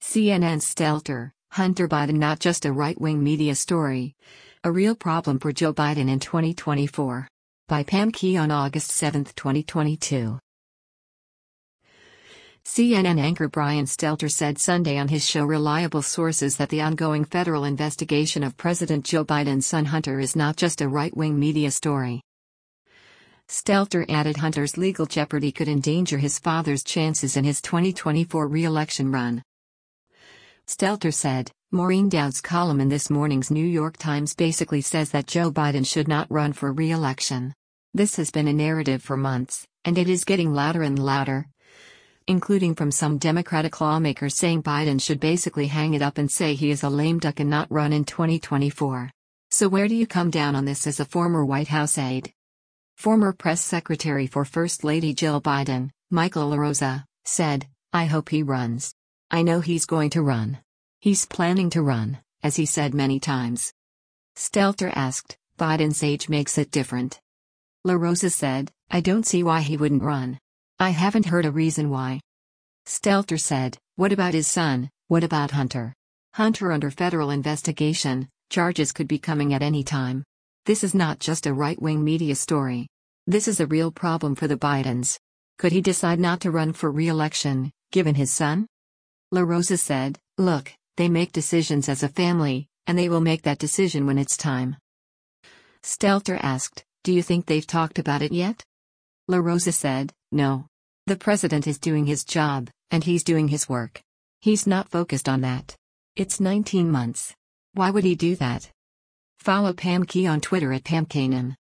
CNN's Stelter, Hunter Biden not just a right-wing media story. A real problem for Joe Biden in 2024. By Pam Key on August 7, 2022. CNN anchor Brian Stelter said Sunday on his show Reliable Sources that the ongoing federal investigation of President Joe Biden's son Hunter is not just a right-wing media story. Stelter added Hunter's legal jeopardy could endanger his father's chances in his 2024 re-election run. Stelter said, Maureen Dowd's column in this morning's New York Times basically says that Joe Biden should not run for re-election. This has been a narrative for months, and it is getting louder and louder, including from some Democratic lawmakers saying Biden should basically hang it up and say he is a lame duck and not run in 2024. So where do you come down on this as a former White House aide? Former press secretary for First Lady Jill Biden, Michael LaRosa, said, I hope he runs. I know he's going to run. He's planning to run, as he said many times. Stelter asked, Biden's age makes it different. LaRosa said, I don't see why he wouldn't run. I haven't heard a reason why. Stelter said, what about his son, what about Hunter? Hunter under federal investigation, charges could be coming at any time. This is not just a right-wing media story. This is a real problem for the Bidens. Could he decide not to run for re-election, given his son? LaRosa said, look, they make decisions as a family, and they will make that decision when it's time. Stelter asked, do you think they've talked about it yet? LaRosa said, no. The president is doing his job, and he's doing his work. He's not focused on that. It's 19 months. Why would he do that? Follow Pam Key on Twitter at PamKanan.